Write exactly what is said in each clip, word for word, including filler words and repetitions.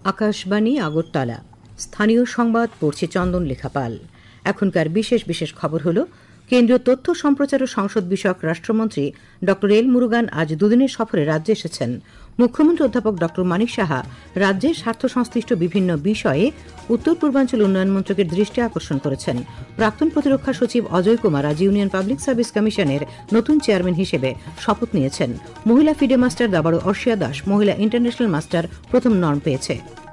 আকাশবাণী আগরতলা। স্থানীয় সংবাদ পড়ছে চন্দন লেখাপাল। এখনকার বিশেষ বিশেষ খবর হল, কেন্দ্রীয় তথ্য সম্প্রচার ও সংসদ বিষয়ক রাষ্ট্রমন্ত্রী ড এল মুরুগান আজ দুদিনের সফরে রাজ্যে এসেছেন। মুখ্যমন্ত্রী অধ্যাপক ড মানিক সাহা রাজ্যের স্বার্থ সংশ্লিষ্ট বিভিন্ন বিষয়ে উত্তর পূর্বাঞ্চল উন্নয়ন মন্ত্রকের দৃষ্টি আকর্ষণ করেছেন। প্রাক্তন প্রতিরক্ষা সচিব অজয় কুমার আজ ইউনিয়ন পাবলিক সার্ভিস কমিশনের নতুন চেয়ারম্যান হিসেবে শপথ নিয়েছেন। মহিলা ফিডে মাস্টার দাবাড়ু অর্ষিয়া দাস মহিলা ইন্টারন্যাশনাল মাস্টার প্রথম নর্ম পেয়েছে।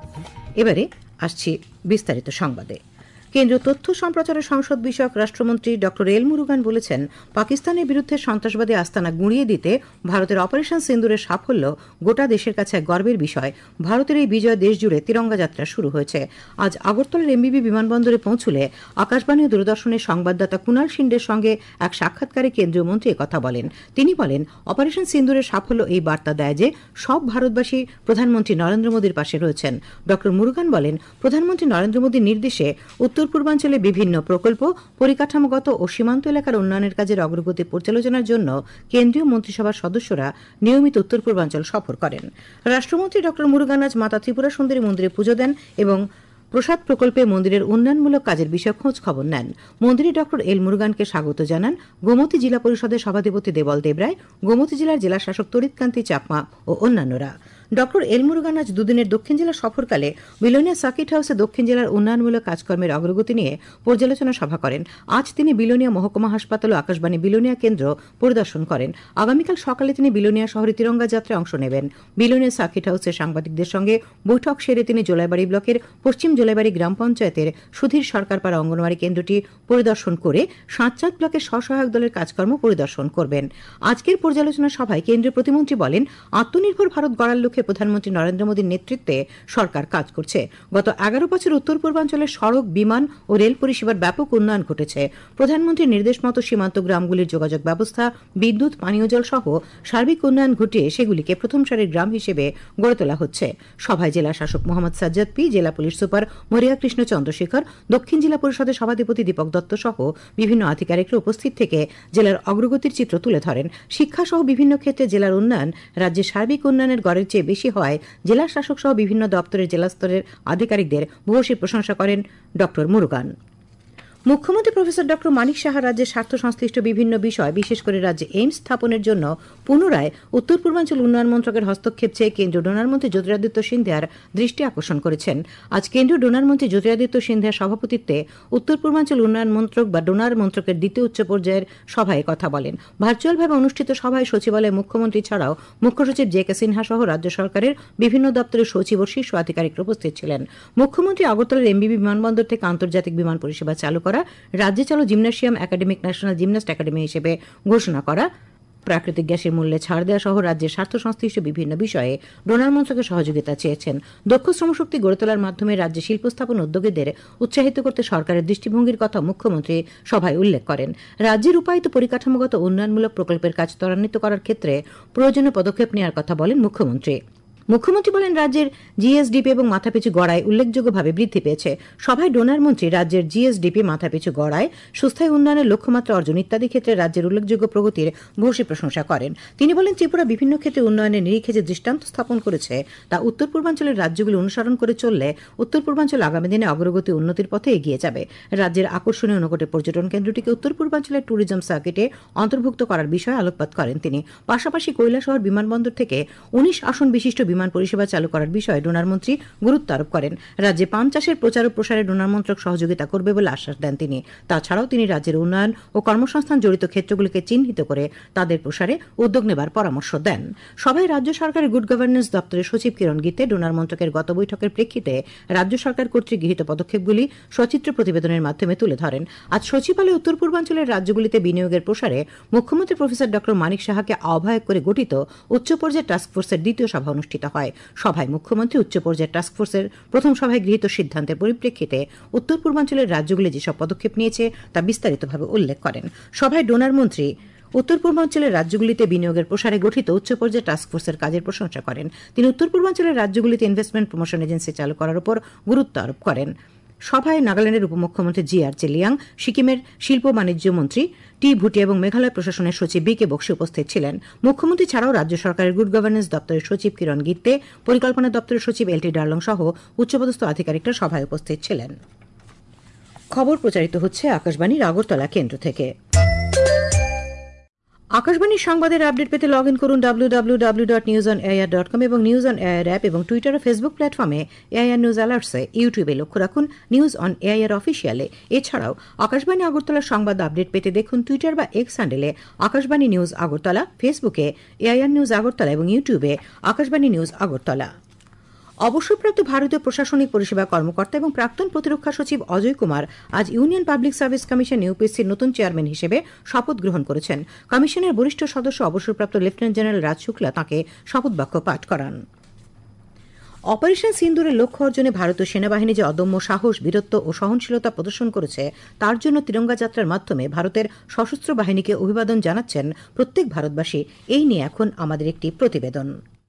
এবারে আসছি বিস্তারিত সংবাদে। কেন্দ্রীয় তথ্য সম্প্রচার ও সংসদ বিষয়ক রাষ্ট্রমন্ত্রী ড এল মুরুগান বলেছেন, পাকিস্তানের বিরুদ্ধে সন্ত্রাসবাদী আস্তানা গুঁড়িয়ে দিতে ভারতের অপারেশন সিন্দুরের সাফল্য গোটা দেশের কাছে এক গর্বের বিষয়। ভারতের এই বিজয় দেশজুড়ে তিরঙ্গা যাত্রা শুরু হয়েছে। আজ আগরতলার এমবিবি বিমানবন্দরে পৌঁছলে আকাশবাণী ও দূরদর্শনের সংবাদদাতা কুনাল শিন্ডের সঙ্গে এক সাক্ষাৎকারে কেন্দ্রীয় মন্ত্রী একথা বলেন। তিনি বলেন, অপারেশন সিন্দুরের সাফল্য এই বার্তা দেয় যে সব ভারতবাসী প্রধানমন্ত্রী নরেন্দ্র মোদীর পাশে রয়েছেন। ড মুরুগান বলেন, প্রধানমন্ত্রী নরেন্দ্র মোদীর নির্দেশে উত্তর উত্তর পূর্বাঞ্চলে বিভিন্ন প্রকল্প, পরিকাঠামোগত ও সীমান্ত এলাকার উন্নয়নের কাজের অগ্রগতি পর্যালোচনার জন্য কেন্দ্রীয় মন্ত্রিসভার সদস্যরা নিয়মিত উত্তর পূর্বাঞ্চল সফর করেন। রাষ্ট্রমন্ত্রী ড মুরুগান আজ মাতা ত্রিপুরা সুন্দরী মন্দিরে পুজো দেন এবং প্রসাদ প্রকল্পে মন্দিরের উন্নয়নমূলক কাজের বিষয়ে খোঁজ খবর নেন। মন্দিরে ড এল মুরুগানকে স্বাগত জানান গোমতী জেলা পরিষদের সভাধিপতি দেবল দেবরায়, গোমতী জেলার জেলা শাসক তরিৎকান্তি চাকমা ও অন্যান্যরা। ড এল মুরুগান আজ দুদিনের দক্ষিণ জেলা সফরকালে বিলোনিয়া সার্কিট হাউসে দক্ষিণ জেলার উন্নয়নমূলক কাজকর্মের অগ্রগতি নিয়ে পর্যালোচনা সভা করেন। আজ তিনি বিলোনিয়া মহকুমা হাসপাতাল ও আকাশবাণী বিলোনিয়া কেন্দ্র পরিদর্শন করেন। আগামীকাল সকালে তিনি বিলোনিয়া শহরে তিরঙ্গা যাত্রায় অংশ নেবেন। বিলোনিয়া সার্কিট হাউসে সাংবাদিকদের সঙ্গে বৈঠক সেরে তিনি জোলাইবাড়ি ব্লকের পশ্চিম জোলাইবাড়ি গ্রাম পঞ্চায়েতের সুধীর সরকারপাড়া অঙ্গনওয়াড়ি কেন্দ্রটি পরিদর্শন করে সাঁতচাঁদ ব্লকের স্বসহায়ক দলের কাজকর্ম পরিদর্শন করবেন। আজকের পর্যালোচনা সভায় কেন্দ্রীয় প্রতিমন্ত্রী বলেন, আত্মনির্ভর ভারত গড়ার লক্ষ্যে প্রধানমন্ত্রী নরেন্দ্র মোদীর নেতৃত্বে সরকার কাজ করছে। গত এগারো বছর উত্তর পূর্বাঞ্চলের সড়ক, বিমান ও রেল পরিষেবার ব্যাপক উন্নয়ন ঘটেছে। প্রধানমন্ত্রীর নির্দেশ মতো সীমান্ত গ্রামগুলির যোগাযোগ ব্যবস্থা, বিদ্যুৎ, পানীয় জল সহ সার্বিক উন্নয়ন ঘটিয়ে সেগুলিকে প্রথম সারির গ্রাম হিসেবে গড়ে তোলা হচ্ছে। সভায় জেলা শাসক মোহাম্মদ সাজ্জাদ পি, জেলা পুলিশ সুপার মরিয়া কৃষ্ণ চন্দ্রশেখর, দক্ষিণ জেলা পরিষদের সভাধিপতি দীপক দত্ত সহ বিভিন্ন আধিকারিকরা উপস্থিত থেকে জেলার অগ্রগতির চিত্র তুলে ধরেন। শিক্ষা সহ বিভিন্ন ক্ষেত্রে জেলার উন্নয়ন রাজ্যের সার্বিক উন্নয়নের গড়ের চেয়ে বেশি হয় জেলা শাসক সহ বিভিন্ন দপ্তরের জেলা স্তরের আধিকারিকদের ভূয়সী প্রশংসা করেন ড মুরুগান। মুখ্যমন্ত্রী প্রফেসর ড মানিক সাহা রাজ্যের স্বার্থ সংশ্লিষ্ট বিভিন্ন বিষয়, বিশেষ করে রাজ্যে এইমস স্থাপনের জন্য পুনরায় উত্তর পূর্বাঞ্চল উন্নয়ন মন্ত্রকের হস্তক্ষেপ চেয়ে কেন্দ্রীয় ডোনার মন্ত্রী জ্যোতিরাদিত্য সিন্ধিয়ার দৃষ্টি আকর্ষণ করেছেন। আজ কেন্দ্রীয় ডোনার মন্ত্রী জ্যোতিরাদিত্য সিন্ধিয়ার সভাপতিত্বে উত্তর পূর্বাঞ্চল উন্নয়ন মন্ত্রক বা ডোনার মন্ত্রকের দ্বিতীয় উচ্চ পর্যায়ের সভায় কথা বলেন। ভার্চুয়ালভাবে অনুষ্ঠিত সভায় সচিবালয়ে মুখ্যমন্ত্রী ছাড়াও মুখ্য সচিব জে কে সিনহা সহ রাজ্য সরকারের বিভিন্ন দপ্তরের সচিব ও শীর্ষ আধিকারিকরা উপস্থিত ছিলেন। মুখ্যমন্ত্রী আগরতলার এমবিবি বিমানবন্দর থেকে আন্তর্জাতিক বিমান পরিষেবা চালু করা, রাজ্যে চালু gymnasium academic national gymnast academy হিসেবে ঘোষণা করা, প্রাকৃতিক গ্যাসের মূল্যে ছাড় দেওয়া সহ রাজ্যের স্বার্থ সংশ্লিষ্ট বিভিন্ন বিষয়ে ডোনার মন্ত্রকের সহযোগিতা চেয়েছেন। দক্ষ শ্রমশক্তি গড়ে তোলার মাধ্যমে রাজ্যে শিল্প স্থাপন উদ্যোগীদের উৎসাহিত করতে সরকারের দৃষ্টিভঙ্গির কথা মুখ্যমন্ত্রী সভায় উল্লেখ করেন। রাজ্যের রূপায়িত পরিকাঠামোগত উন্নয়নমূলক প্রকল্পের কাজ ত্বরান্বিত করার ক্ষেত্রে প্রয়োজনীয় পদক্ষেপ নেওয়ার কথা বলেন মুখ্যমন্ত্রী। মুখ্যমন্ত্রী বলেন, রাজ্যের জিএসডিপি এবং মাথাপিছু গড়ায় উল্লেখযোগ্যভাবে বৃদ্ধি পেয়েছে। সভায় ডোনার মন্ত্রী রাজ্যের জিএসডিপি, মাথাপিছু গড়ায়, সুস্থায়ী উন্নয়নের লক্ষ্যমাত্রা অর্জন ইত্যাদি ক্ষেত্রে রাজ্যের উল্লেখযোগ্য প্রগতির ভূয়সী প্রশংসা করেন। তিনি বলেন, ত্রিপুরা বিভিন্ন ক্ষেত্রে উন্নয়নের নিরিখে যে দৃষ্টান্ত স্থাপন করেছে তা উত্তর পূর্বাঞ্চলের রাজ্যগুলি অনুসরণ করে চললে উত্তর পূর্বাঞ্চল আগামী দিনে অগ্রগতি উন্নতির পথে এগিয়ে যাবে। রাজ্যের আকর্ষণীয় ঊনকোটি পর্যটন কেন্দ্রটিকে উত্তর পূর্বাঞ্চলের ট্যুরিজম সার্কিটে অন্তর্ভুক্ত করার বিষয়ে আলোকপাত করেন তিনি। পাশাপাশি কৈলাসহর বিমানবন্দর থেকে উনিশ আসন বিশিষ্ট বিমান পরিষেবা চালু করার বিষয়ে ডোনার মন্ত্রী গুরুত্ব আরোপ করেন। রাজ্যে পান চাষের প্রচার ও প্রসারে ডোনার মন্ত্রক সহযোগিতা করবে বলে আশ্বাস দেন তিনি। তাছাড়াও তিনি রাজ্যের উন্নয়ন ও কর্মসংস্থান জড়িত ক্ষেত্রগুলিকে চিহ্নিত করে তাদের প্রসারে উদ্যোগ নেবার পরামর্শ দেন। সভায় রাজ্য সরকারের গুড গভর্নেন্স দপ্তরের সচিব কিরণ গীতে ডোনার মন্ত্রকের গত বৈঠকের প্রেক্ষিতে রাজ্য সরকার কর্তৃক গৃহীত পদক্ষেপগুলি সচিত্র প্রতিবেদনের মাধ্যমে তুলে ধরেন। আজ সচিবালয়ে উত্তর পূর্বাঞ্চলের রাজ্যগুলিতে বিনিয়োগের প্রসারে মুখ্যমন্ত্রী প্রফেসর ড মানিক সাহাকে আহ্বায়ক করে গঠিত উচ্চ পর্যায়ের টাস্কফোর্সের দ্বিতীয় সভা অনুষ্ঠিত হয়। সভায় মুখ্যমন্ত্রী উচ্চ পর্যায়ের টাস্কফোর্সের প্রথম সভায় গৃহীত সিদ্ধান্তের পরিপ্রেক্ষিতে উত্তর পূর্বাঞ্চলের রাজ্যগুলি যেসব পদক্ষেপ নিয়েছে তা বিস্তারিতভাবে উল্লেখ করেন। সভায় ডোনার মন্ত্রী উত্তর পূর্বাঞ্চলের রাজ্যগুলিতে বিনিয়োগের প্রসারে গঠিত উচ্চ পর্যায়ের টাস্কফোর্সের কাজের প্রশংসা করেন। তিনি উত্তর পূর্বাঞ্চলের রাজ্যগুলিতে ইনভেস্টমেন্ট প্রমোশন এজেন্সি চালু করার উপর গুরুত্ব আরোপ করেন। সভায় নাগাল্যান্ডের উপমুখ্যমন্ত্রী জি আর চেলিয়াং, সিকিমের শিল্প বাণিজ্য মন্ত্রী টি ভুটিয়া এবং মেঘালয় প্রশাসনের সচিব বি কে বক্সি উপস্থিত ছিলেন। মুখ্যমন্ত্রী ছাড়াও রাজ্য সরকারের গুড গভর্নেন্স দপ্তরের সচিব কিরণ গিত্তে, পরিকল্পনা দপ্তরের সচিব এল টি ডার্লং সহ উচ্চপদস্থ আধিকারিকরা সভায় উপস্থিত ছিলেন। খবর প্রচারিত হচ্ছে আকাশবাণীর আগরতলা কেন্দ্র থেকে। আকাশবাণীর সংবাদের আপডেট পেতে লগ ইন করুন W W W dot news on AIR dot com এবং নিউজ অন এআইআর অ্যাপ এবং টুইটার ও ফেসবুক প্ল্যাটফর্মে এআইআর নিউজ অ্যালার্টসে, ইউটিউবে লক্ষ্য রাখুন নিউজ অন এআইআর অফিসিয়ালে। এছাড়াও আকাশবাণী আগরতলার সংবাদ আপডেট পেতে দেখুন টুইটার বা এক্স হ্যান্ডেলে আকাশবাণী নিউজ আগরতলা, ফেসবুকে এআইআর নিউজ আগরতলা এবং ইউটিউবে আকাশবাণী নিউজ আগরতলা। অবসরপ্রাপ্ত ভারতীয় প্রশাসনিক পরিষেবা কর্মকর্তা এবং প্রাক্তন প্রতিরক্ষা সচিব অজয় কুমার আজ ইউনিয়ন পাবলিক সার্ভিস কমিশন ইউপিএসসির নতুন চেয়ারম্যান হিসেবে শপথ গ্রহণ করেছেন। কমিশনের বরিষ্ঠ সদস্য অবসরপ্রাপ্ত লেফটেন্যান্ট জেনারেল রাজ শুক্লা তাঁকে শপথ বাক্য পাঠ করান। অপারেশন সিন্দুরের লক্ষ্য অর্জনে ভারতীয় সেনাবাহিনী যে অদম্য সাহস, বীরত্ব ও সহনশীলতা প্রদর্শন করেছে তার জন্য তিরঙ্গা যাত্রার মাধ্যমে ভারতের সশস্ত্র বাহিনীকে অভিবাদন জানাচ্ছেন প্রত্যেক ভারতবাসী। এই নিয়ে এখন আমাদের একটি প্রতিবেদন।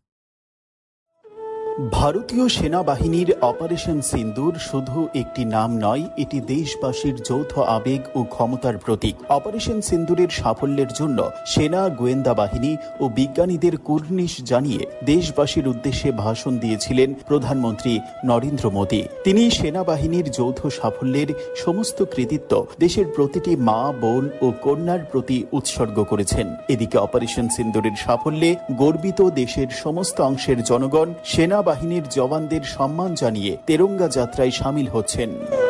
ভারতীয় সেনাবাহিনীর অপারেশন সিন্দুর শুধু একটি নাম নয়, এটি দেশবাসীর যৌথ আবেগ ও ক্ষমতার প্রতীক। অপারেশন সিন্দুরের সাফল্যের জন্য সেনা, গোয়েন্দা বাহিনী ও বিজ্ঞানীদের কুর্নিশ জানিয়ে দেশবাসীর উদ্দেশ্যে ভাষণ দিয়েছিলেন প্রধানমন্ত্রী নরেন্দ্র মোদী। তিনি সেনাবাহিনীর যৌথ সাফল্যের সমস্ত কৃতিত্ব দেশের প্রতিটি মা, বোন ও কন্যার প্রতি উৎসর্গ করেছেন। এদিকে অপারেশন সিন্দুরের সাফল্যে গর্বিত দেশের সমস্ত অংশের জনগণ সেনা বাহিনীর জওয়ানদের সম্মান জানিয়ে তেরঙ্গা যাত্রায় সামিল হচ্ছেন।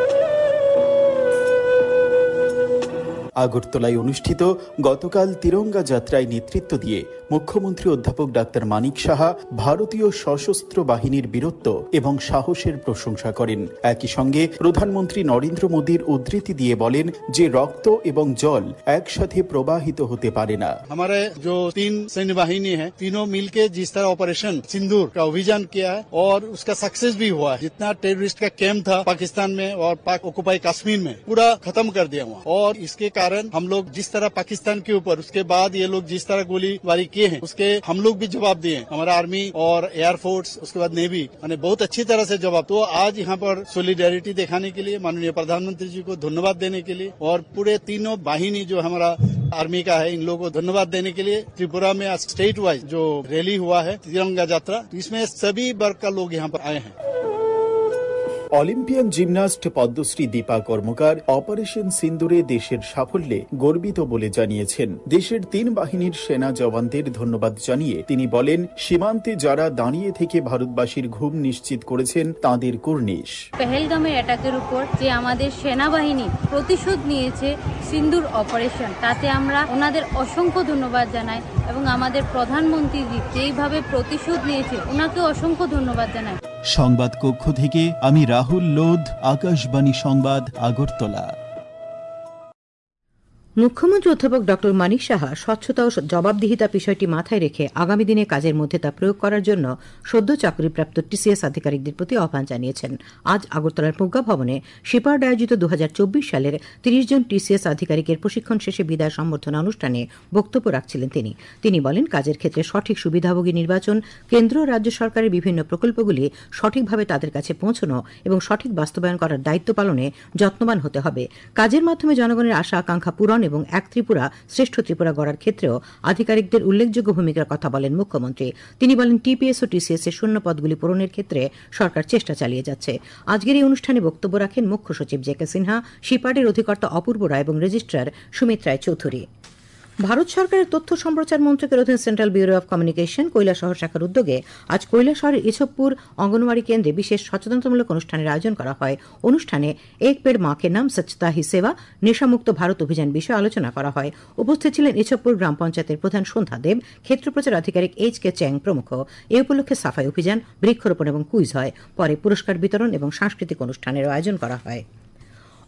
আগরতলায় অনুষ্ঠিত গতকাল তিরঙ্গা যাত্রায় নেতৃত্ব দিয়ে মুখ্যমন্ত্রী অধ্যাপক ডাক্তার মানিক সাহা ভারতীয় সশস্ত্র বাহিনীর বীরত্ব এবং সাহসের প্রশংসা করেন। একই সঙ্গে প্রধানমন্ত্রী নরেন্দ্র মোদীর উদ্ধৃতি দিয়ে বলেন যে রক্ত এবং জল একসাথে প্রবাহিত হতে পারে না। हमारे जो तीन सैन्य बाहिनी है, तीनों मिलके जिस तरह ऑपरेशन सिंदूर का अभियान किया है और उसका सक्सेस भी हुआ है। जितना टेररिस्ट का कैंप था पाकिस्तान में और पाक ऑक्युपाई कश्मीर में पूरा खत्म कर दिया हुआ, और इसके कारण हम लोग जिस तरह पाकिस्तान के ऊपर उसके बाद ये लोग जिस तरह गोलीबारी किए हैं उसके हम लोग भी जवाब दिए। हमारा आर्मी और एयरफोर्स, उसके बाद नेवी, मैंने बहुत अच्छी तरह से जवाब। तो आज यहाँ पर सोलिडेरिटी दिखाने के लिए माननीय प्रधानमंत्री जी को धन्यवाद देने के लिए और पूरे तीनों बाहिनी जो हमारा आर्मी का है इन लोगों को धन्यवाद देने के लिए त्रिपुरा में आज स्टेट वाइज जो रैली हुआ है तिरंगा यात्रा, इसमें सभी वर्ग का लोग यहाँ पर आए हैं। Olympian gymnast Padmashri Dipa Karmakar operation সিন্দুরে দেশের সাফল্যে গর্বিত বলে জানিয়েছেন। দেশের তিন বাহিনীর সেনা জওয়ানদের ধন্যবাদ জানিয়ে তিনি বলেন, সীমান্তে যারা দাঁড়িয়ে থেকে ভারতবাসীর ঘুম নিশ্চিত করেছেন তাঁদের কুর্নিশ। পেহেলগামের অ্যাটাকের উপর যে আমাদের সেনাবাহিনী প্রতিশোধ নিয়েছে সিন্দুর অপারেশন, তাতে আমরা ওনাদের অসংখ্য ধন্যবাদ জানাই এবং আমাদের প্রধানমন্ত্রী যেইভাবে প্রতিশোধ নিয়েছে ওনাকে অসংখ্য ধন্যবাদ জানাই। সংবাদ কক্ষ থেকে আমি রাহুল লোধ, আকাশবাণী সংবাদ, আগরতলা। মুখ্যমন্ত্রী অধ্যাপক ডক্টর মানিক সাহা স্বচ্ছতা ও জবাবদিহিতা বিষয়টি মাথায় রেখে আগামী দিনে কাজের মধ্যে তা প্রয়োগ করার জন্য সদ্য চাকরিপ্রাপ্ত টিসিএস আধিকারিকদের প্রতি আহ্বান জানিয়েছেন। আজ আগরতলার প্রজ্ঞা ভবনে শিপার্ড আয়োজিত দু হাজার চব্বিশ সালের তিরিশ জন টিসিএস আধিকারিকের প্রশিক্ষণ শেষে বিদায় সম্বর্ধনা অনুষ্ঠানে বক্তব্য রাখছিলেন তিনি। তিনি বলেন, কাজের ক্ষেত্রে সঠিক সুবিধাভোগী নির্বাচন, কেন্দ্র ও রাজ্য সরকারের বিভিন্ন প্রকল্পগুলি সঠিকভাবে তাদের কাছে পৌঁছানো এবং সঠিক বাস্তবায়ন করার দায়িত্ব পালনে যত্নবান হতে হবে। কাজের মাধ্যমে জনগণের আশা আকাঙ্ক্ষা পূরণ এবং এক ত্রিপুরা শ্রেষ্ঠ ত্রিপুরা গড়ার ক্ষেত্রেও আধিকারিকদের উল্লেখযোগ্য ভূমিকার কথা বলেন মুখ্যমন্ত্রী। তিনি বলেন, টিপিএস ও টিসিএস এর শূন্য পদগুলি পূরণের ক্ষেত্রে সরকার চেষ্টা চালিয়ে যাচ্ছে। আজকের এই অনুষ্ঠানে বক্তব্য রাখেন মুখ্য সচিব জে কে সিনহা, শিপার্ডের অধিকর্তা অপূর্ব রায় এবং রেজিস্ট্রার সুমিত রায় চৌধুরী। ভারত সরকারের তথ্য সম্প্রচার মন্ত্রকের অধীন central bureau of communication Kailashahar শাখার উদ্যোগে আজ কৈলাসহরের ইছবপুর অঙ্গনওয়াড়ি কেন্দ্রে বিশেষ সচেতনতামূলক অনুষ্ঠানের আয়োজন করা হয়। অনুষ্ঠানে এক পেড় মা কে নাম স্বচ্ছতা হি সেবা, নেশামুক্ত ভারত অভিযান বিষয়ে আলোচনা করা হয়। উপস্থিত ছিলেন ইছবপুর গ্রাম পঞ্চায়েতের প্রধান সন্ধ্যা দেব, ক্ষেত্রপ্রচার আধিকারিক এইচ কে চ্যাং প্রমুখ। এ উপলক্ষে সাফাই অভিযান, বৃক্ষরোপণ এবং কুইজ হয়। পরে পুরস্কার বিতরণ এবং সাংস্কৃতিক অনুষ্ঠানেরও আয়োজন করা হয়।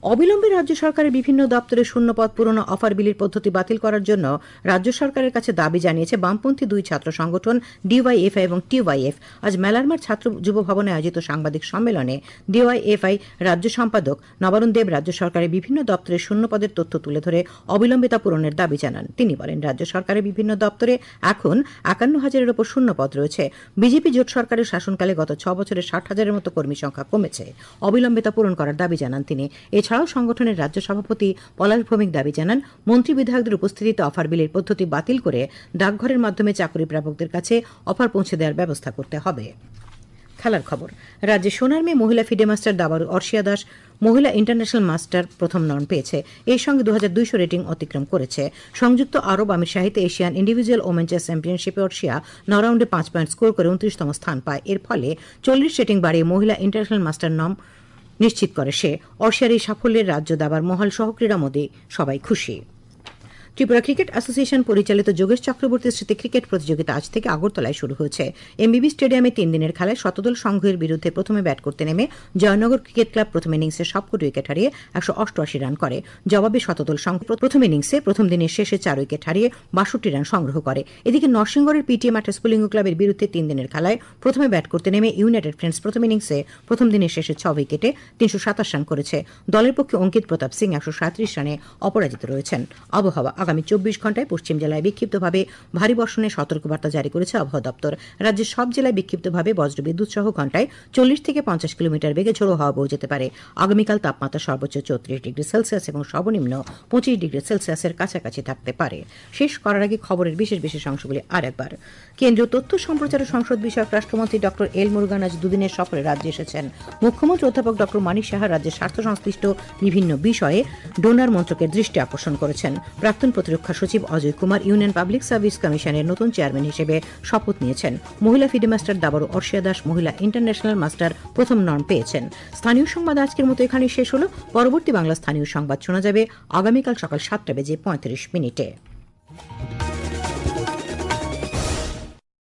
অবিলম্বে রাজ্য সরকারের বিভিন্ন দপ্তরে শূন্যপদ পূরণ অফার বিলির পদ্ধতি বাতিল করার জন্য রাজ্য সরকারের কাছে দাবি জানিয়েছে বামপন্থী দুই ছাত্র সংগঠন ডিওয়াইএফআই এবং টিওয়াইএফ। আজ মেলারমার ছাত্র যুব ভবনে আয়োজিত সাংবাদিক সম্মেলনে ডিওয়াইএফআই রাজ্য সম্পাদক নবারুণ দেব রাজ্য সরকারের বিভিন্ন দপ্তরে শূন্যপদের তথ্য তুলে ধরে অবিলম্বে তা পূরণের দাবি জানান। তিনি বলেন, রাজ্য সরকারের বিভিন্ন দপ্তরে এখন একান্ন হাজারের ওপর শূন্যপদ রয়েছে। বিজেপি জোট সরকারের শাসনকালে গত ছ বছরে ষাট হাজারের মতো কর্মী সংখ্যা কমেছে। অবিলম্বে তা পূরণ করার দাবি জানান তিনি। এছাড়াও সংগঠনের রাজ্য সভাপতি পলাশ ভৌমিক দাবি জানান, মন্ত্রী বিধায়কদের উপস্থিতিতে অফার বিলের পদ্ধতি বাতিল করে ডাকঘরের মাধ্যমে চাকরি প্রাপকদের কাছে অফার পৌঁছে দেওয়ার ব্যবস্থা করতে হবে। খেলার খবর। রাজ্যে সোনার মেয়ে মহিলা ফিডে মাস্টার দাবারু অর্ষিয়া দাস মহিলা ইন্টারন্যাশনাল মাস্টার প্রথম নর্ম পেয়েছে। এর সঙ্গে দু হাজার দুইশো রেটিং অতিক্রম করেছে। সংযুক্ত আরব আমিরশাহিতে এশিয়ান ইন্ডিভিজুয়াল ওমেন চেস চ্যাম্পিয়নশিপে অর্ষিয়া ন রাউন্ডে পাঁচ পয়েন্ট স্কোর করে উনত্রিশতম স্থান পায়। এর ফলে চল্লিশ রেটিং বাড়িয়ে মহিলা ইন্টারন্যাশনাল মাস্টার নর্ম নিশ্চিত করে সে। অর্ষিয়ার এই সাফল্যের রাজ্য দাবার মহল সহ ক্রীড়া মোদে সবাই খুশি। ত্রিপুরা ক্রিকেট অ্যাসোসিয়েশন পরিচালিত যোগেশ চক্রবর্তী স্মৃতি ক্রিকেট প্রতিযোগিতা আজ থেকে আগরতলায় শুরু হয়েছে। এমবিবি স্টেডিয়ামে তিন দিনের খেলায় শতদল সংঘের বিরুদ্ধে প্রথমে ব্যাট করতে নেমে জয়নগর ক্রিকেট ক্লাব প্রথম ইনিংসে সবকটি উইকেট হারিয়ে একশো অষ্টআশি রান করে। জবাবে শতদল সংঘ প্রথম ইনিংসে প্রথম দিনের শেষে চার উইকেট হারিয়ে বাষট্টি রান সংগ্রহ করে। এদিকে নরসিংগড়ের পিটিএ মাঠে স্পুলিঙ্গ ক্লাবের বিরুদ্ধে তিন দিনের খেলায় প্রথমে ব্যাট করতে নেমে ইউনাইটেড ফ্রেন্ডস প্রথম ইনিংসে প্রথম দিনের শেষে ছ উইকেটে তিনশো সাতাশ রান করেছে। দলের পক্ষে অঙ্কিত প্রতাপ সিং একশো সাঁত্রিশ রানে অপরাজিত রয়েছেন। আবহাওয়া। আগামী চব্বিশ ঘন্টায় পশ্চিম জেলায় বিক্ষিপ্তভাবে ভারী বর্ষণের সতর্কবার্তা জারি করেছে আবহাওয়া দপ্তর। রাজ্যের সব জেলায় বিক্ষিপ্তভাবে বজ্রবিদ্যুৎ সহ ঘন্টায় চল্লিশ থেকে পঞ্চাশ কিলোমিটার বেগে ঝোড়ো হাওয়া বয়ে যেতে পারে। আগামীকাল তাপমাত্রা সর্বোচ্চ চৌত্রিশ ডিগ্রি সেলসিয়াস এবং সর্বনিম্ন পঁচিশ ডিগ্রি সেলসিয়াসের কাছাকাছি থাকতে পারে। শেষ করার আগে খবরের বিশেষ বিশেষ অংশগুলি আর একবার। কেন্দ্রীয় তথ্য সম্প্রচার ও সংসদ বিষয়ক রাষ্ট্রমন্ত্রী ডক্টর এল মুরুগান আজ দুদিনের সফরে রাজ্যে এসেছেন। মুখ্যমন্ত্রী অধ্যাপক ডক্টর মানিক সাহা রাজ্যের স্বার্থ সংশ্লিষ্ট বিভিন্ন বিষয়ে ডোনার মন্ত্রকের দৃষ্টি আকর্ষণ করেছেন। প্রাক্তন প্রতিরক্ষা সচিব Ajay Kumar union public service কমিশনের নতুন চেয়ারম্যান হিসেবে শপথ নিয়েছেন। মহিলা ফিডে মাস্টার দাবারু অর্ষিয়া দাস মহিলা ইন্টারন্যাশনাল মাস্টার প্রথম নর্ম পেয়েছেন। স্থানীয় সংবাদ আজকের মতো এখানেই শেষ হল। পরবর্তী বাংলা স্থানীয় সংবাদ শোনা যাবে আগামীকাল সকাল সাতটা বেজে পঁয়ত্রিশ মিনিটে।